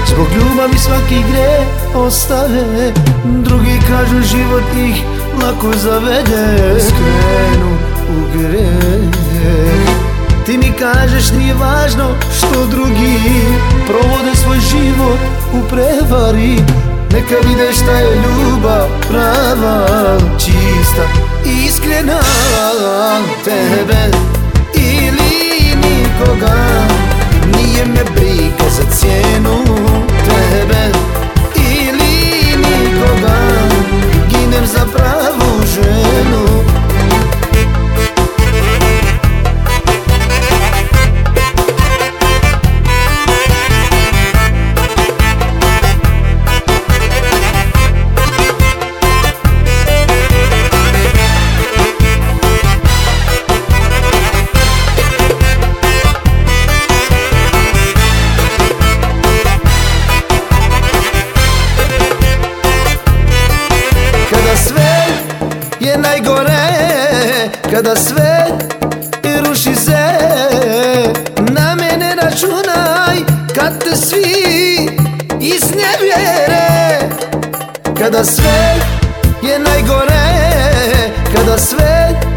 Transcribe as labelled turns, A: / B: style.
A: Zbog ljubavi svaki gre ostave, drugi kažu život ih lako zavede. Skrenu u greh. Ti mi kažeš nije važno što drugi provode svoj život u prevari. Neka vide šta je ljubav prava, čista i iskrena. Tebe ili nikoga, nije me briga za cijenu. Tebe ili nikoga, ginem za pravu ženu. Kada sve ruši se, na mene računaj kad te svi iznevjere. Kada sve je najgore, kada sve